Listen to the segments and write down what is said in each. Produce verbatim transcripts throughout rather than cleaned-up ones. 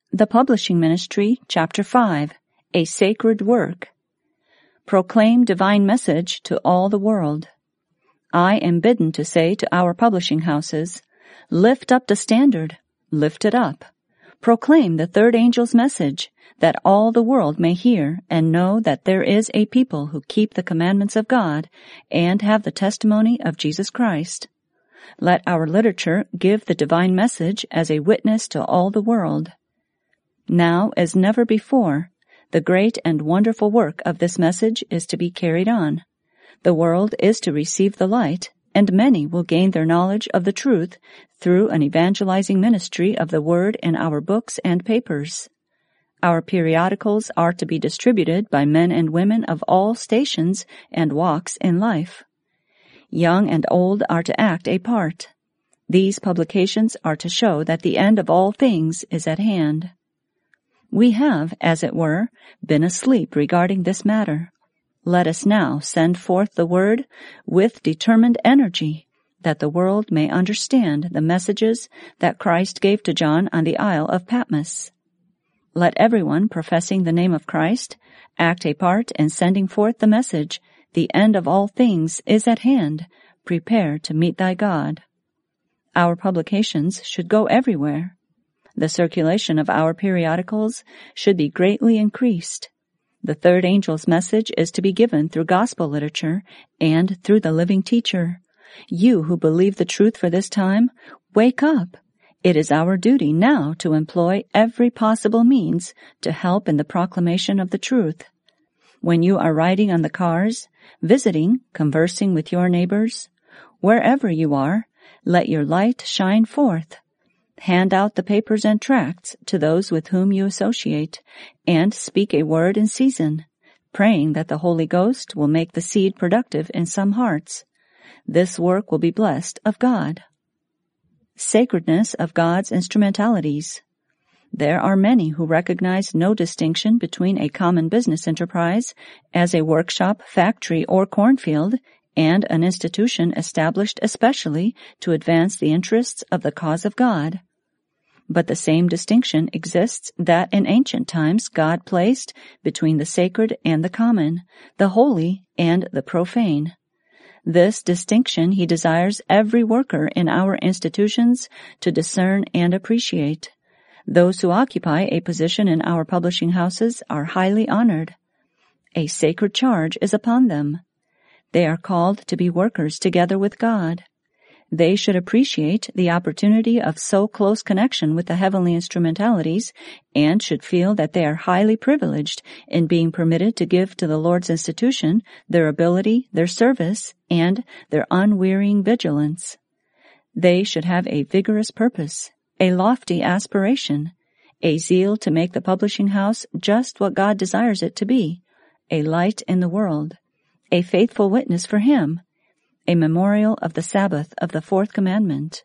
The Publishing Ministry, Chapter five, A Sacred Work. Proclaim divine message to all the world. I am bidden to say to our publishing houses, lift up the standard, lift it up. Proclaim the third angel's message, that all the world may hear and know that there is a people who keep the commandments of God and have the testimony of Jesus Christ. Let our literature give the divine message as a witness to all the world. Now, as never before, the great and wonderful work of this message is to be carried on. The world is to receive the light, and many will gain their knowledge of the truth through an evangelizing ministry of the Word in our books and papers. Our periodicals are to be distributed by men and women of all stations and walks in life. Young and old are to act a part. These publications are to show that the end of all things is at hand. We have, as it were, been asleep regarding this matter. Let us now send forth the word with determined energy, that the world may understand the messages that Christ gave to John on the Isle of Patmos. Let everyone professing the name of Christ act a part in sending forth the message, the end of all things is at hand, prepare to meet thy God. Our publications should go everywhere. The circulation of our periodicals should be greatly increased. The third angel's message is to be given through gospel literature and through the living teacher. You who believe the truth for this time, wake up. It is our duty now to employ every possible means to help in the proclamation of the truth. When you are riding on the cars, visiting, conversing with your neighbors, wherever you are, let your light shine forth. Hand out the papers and tracts to those with whom you associate, and speak a word in season, praying that the Holy Ghost will make the seed productive in some hearts. This work will be blessed of God. Sacredness of God's instrumentalities. There are many who recognize no distinction between a common business enterprise as a workshop, factory, or cornfield, and an institution established especially to advance the interests of the cause of God. But the same distinction exists that in ancient times God placed between the sacred and the common, the holy and the profane. This distinction he desires every worker in our institutions to discern and appreciate. Those who occupy a position in our publishing houses are highly honored. A sacred charge is upon them. They are called to be workers together with God. They should appreciate the opportunity of so close connection with the heavenly instrumentalities and should feel that they are highly privileged in being permitted to give to the Lord's institution their ability, their service, and their unwearying vigilance. They should have a vigorous purpose, a lofty aspiration, a zeal to make the publishing house just what God desires it to be, a light in the world, a faithful witness for Him, a memorial of the Sabbath of the fourth commandment.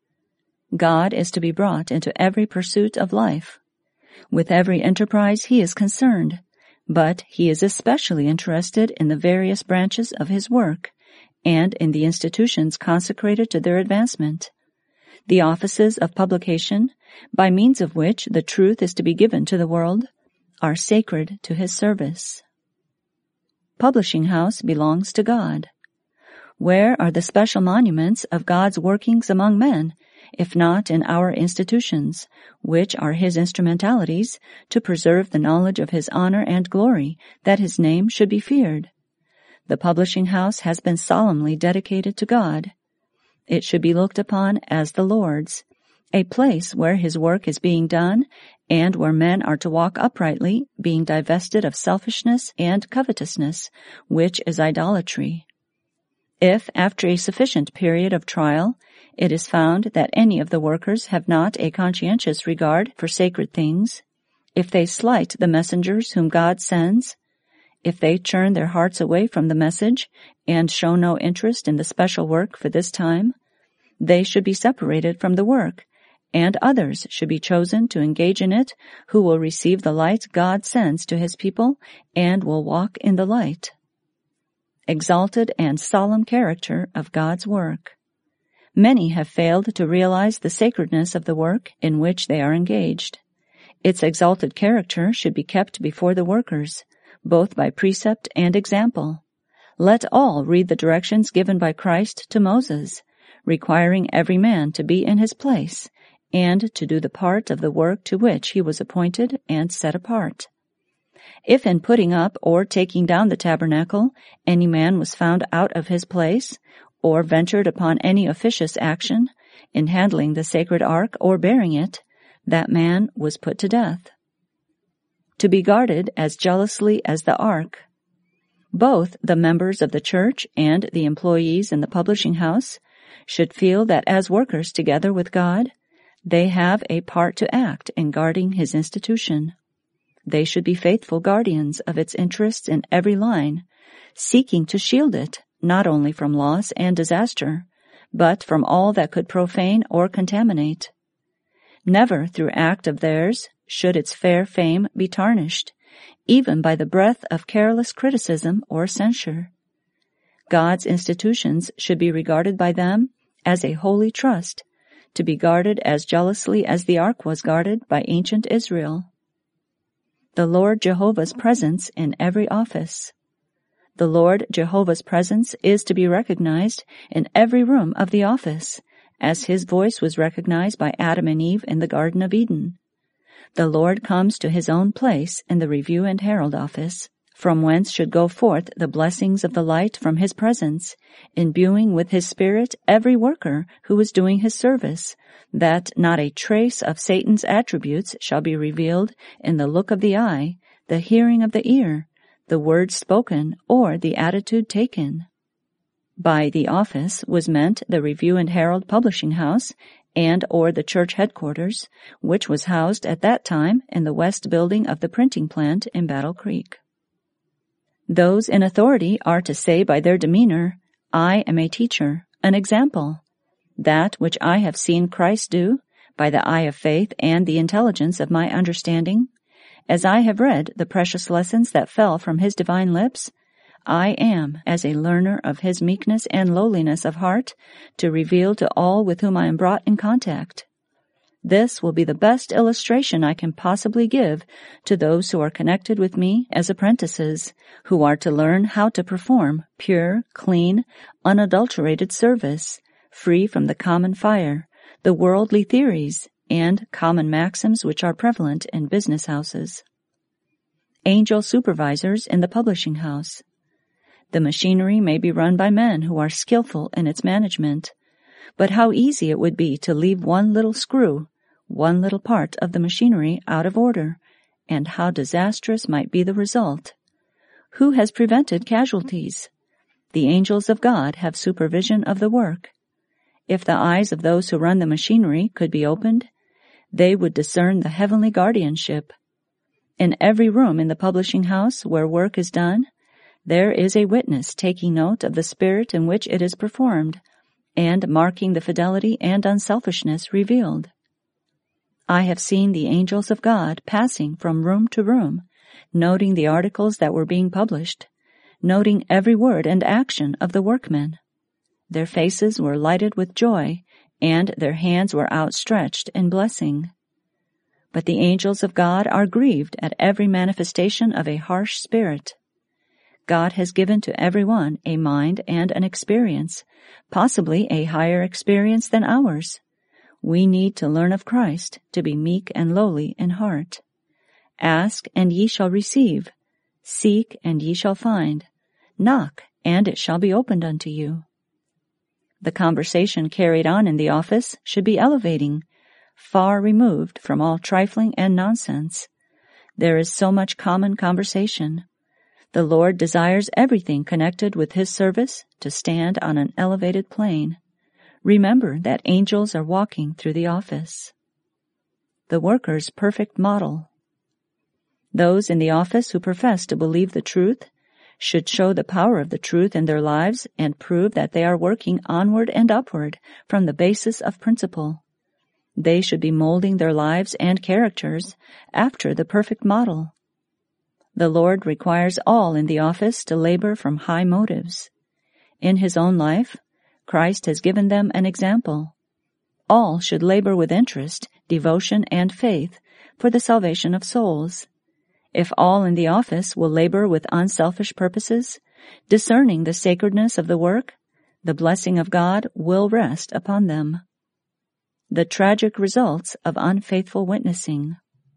God is to be brought into every pursuit of life. With every enterprise He is concerned, but He is especially interested in the various branches of His work and in the institutions consecrated to their advancement. The offices of publication, by means of which the truth is to be given to the world, are sacred to His service. Publishing house belongs to God. Where are the special monuments of God's workings among men, if not in our institutions, which are His instrumentalities to preserve the knowledge of His honor and glory, that His name should be feared? The publishing house has been solemnly dedicated to God. It should be looked upon as the Lord's, a place where His work is being done and where men are to walk uprightly, being divested of selfishness and covetousness, which is idolatry. If, after a sufficient period of trial, it is found that any of the workers have not a conscientious regard for sacred things, if they slight the messengers whom God sends, if they turn their hearts away from the message and show no interest in the special work for this time, they should be separated from the work, and others should be chosen to engage in it who will receive the light God sends to His people and will walk in the light. Exalted and solemn character of God's work. Many have failed to realize the sacredness of the work in which they are engaged. Its exalted character should be kept before the workers, both by precept and example. Let all read the directions given by Christ to Moses, requiring every man to be in his place and to do the part of the work to which he was appointed and set apart. If in putting up or taking down the tabernacle any man was found out of his place, or ventured upon any officious action in handling the sacred ark or bearing it, that man was put to death. To be guarded as jealously as the ark. Both the members of the church and the employees in the publishing house should feel that as workers together with God, they have a part to act in guarding His institution. They should be faithful guardians of its interests in every line, seeking to shield it not only from loss and disaster, but from all that could profane or contaminate. Never through act of theirs should its fair fame be tarnished, even by the breath of careless criticism or censure. God's institutions should be regarded by them as a holy trust, to be guarded as jealously as the ark was guarded by ancient Israel. The Lord Jehovah's presence in every office. The Lord Jehovah's presence is to be recognized in every room of the office, as His voice was recognized by Adam and Eve in the Garden of Eden. The Lord comes to His own place in the Review and Herald office, from whence should go forth the blessings of the light from His presence, imbuing with His Spirit every worker who is doing His service, that not a trace of Satan's attributes shall be revealed in the look of the eye, the hearing of the ear, the words spoken, or the attitude taken. By the office was meant the Review and Herald publishing house and or the church headquarters, which was housed at that time in the west building of the printing plant in Battle Creek. Those in authority are to say by their demeanor, I am a teacher, an example. That which I have seen Christ do, by the eye of faith and the intelligence of my understanding, as I have read the precious lessons that fell from His divine lips, I am, as a learner of His meekness and lowliness of heart, to reveal to all with whom I am brought in contact. This will be the best illustration I can possibly give to those who are connected with me as apprentices, who are to learn how to perform pure, clean, unadulterated service, free from the common fire, the worldly theories, and common maxims which are prevalent in business houses. Angel supervisors in the publishing house. The machinery may be run by men who are skillful in its management, but how easy it would be to leave one little screw, one little part of the machinery out of order, and how disastrous might be the result. Who has prevented casualties? The angels of God have supervision of the work. If the eyes of those who run the machinery could be opened, they would discern the heavenly guardianship. In every room in the publishing house where work is done, there is a witness taking note of the spirit in which it is performed, and marking the fidelity and unselfishness revealed. I have seen the angels of God passing from room to room, noting the articles that were being published, noting every word and action of the workmen. Their faces were lighted with joy, and their hands were outstretched in blessing. But the angels of God are grieved at every manifestation of a harsh spirit. God has given to everyone a mind and an experience, possibly a higher experience than ours. We need to learn of Christ, to be meek and lowly in heart. Ask, and ye shall receive. Seek, and ye shall find. Knock, and it shall be opened unto you. The conversation carried on in the office should be elevating, far removed from all trifling and nonsense. There is so much common conversation. The Lord desires everything connected with His service to stand on an elevated plane. Remember that angels are walking through the office. The worker's perfect model. Those in the office who profess to believe the truth should show the power of the truth in their lives and prove that they are working onward and upward from the basis of principle. They should be molding their lives and characters after the perfect model. The Lord requires all in the office to labor from high motives. In His own life, Christ has given them an example. All should labor with interest, devotion, and faith for the salvation of souls. If all in the office will labor with unselfish purposes, discerning the sacredness of the work, the blessing of God will rest upon them. The tragic results of unfaithful witnessing.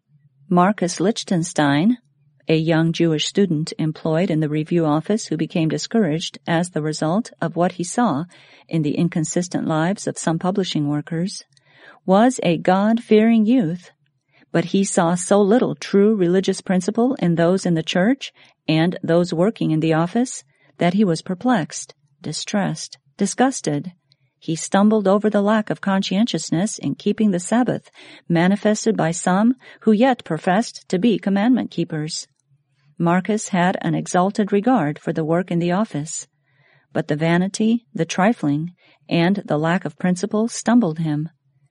Marcus Lichtenstein, a young Jewish student employed in the review office who became discouraged as the result of what he saw in the inconsistent lives of some publishing workers, was a God-fearing youth, but he saw so little true religious principle in those in the church and those working in the office that he was perplexed, distressed, disgusted. He stumbled over the lack of conscientiousness in keeping the Sabbath manifested by some who yet professed to be commandment keepers. Marcus had an exalted regard for the work in the office, but the vanity, the trifling, and the lack of principle stumbled him.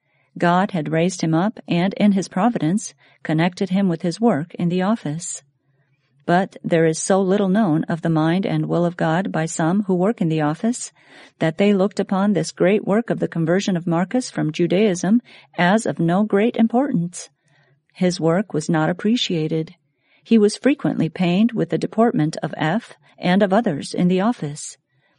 God had raised him up and, in his providence, connected him with his work in the office. But there is so little known of the mind and will of God by some who work in the office that they looked upon this great work of the conversion of Marcus from Judaism as of no great importance. His work was not appreciated. He was frequently pained with the deportment of F and of others in the office,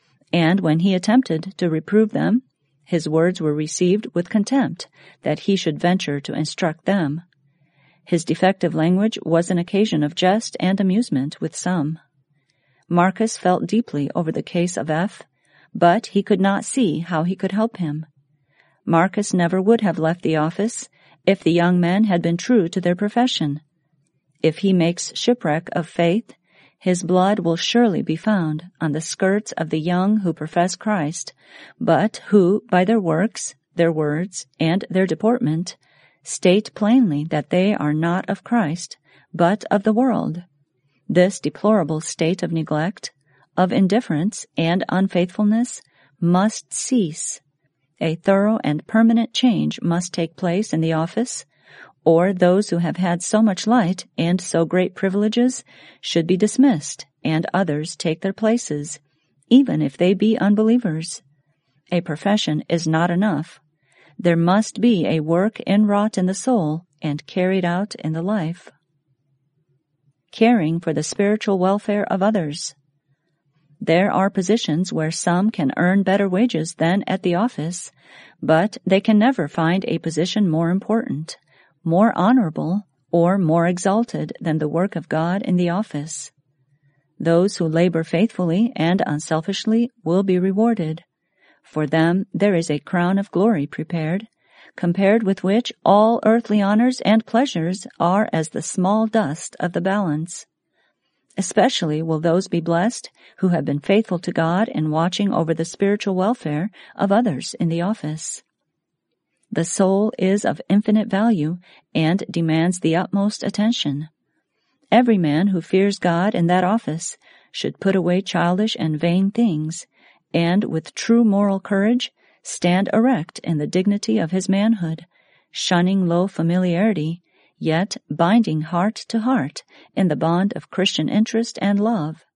and when he attempted to reprove them, his words were received with contempt that he should venture to instruct them. His defective language was an occasion of jest and amusement with some. Marcus felt deeply over the case of F, but he could not see how he could help him. Marcus never would have left the office if the young men had been true to their profession. If he makes shipwreck of faith, his blood will surely be found on the skirts of the young who profess Christ, but who, by their works, their words, and their deportment, state plainly that they are not of Christ, but of the world. This deplorable state of neglect, of indifference and unfaithfulness must cease. A thorough and permanent change must take place in the office, or those who have had so much light and so great privileges should be dismissed, and others take their places, even if they be unbelievers. A profession is not enough. There must be a work inwrought in the soul and carried out in the life. Caring for the spiritual welfare of others. There are positions where some can earn better wages than at the office, but they can never find a position more important, more honorable, or more exalted than the work of God in the office. Those who labor faithfully and unselfishly will be rewarded. For them there is a crown of glory prepared, compared with which all earthly honors and pleasures are as the small dust of the balance. Especially will those be blessed who have been faithful to God in watching over the spiritual welfare of others in the office. The soul is of infinite value and demands the utmost attention. Every man who fears God in that office should put away childish and vain things, and with true moral courage stand erect in the dignity of his manhood, shunning low familiarity, yet binding heart to heart in the bond of Christian interest and love.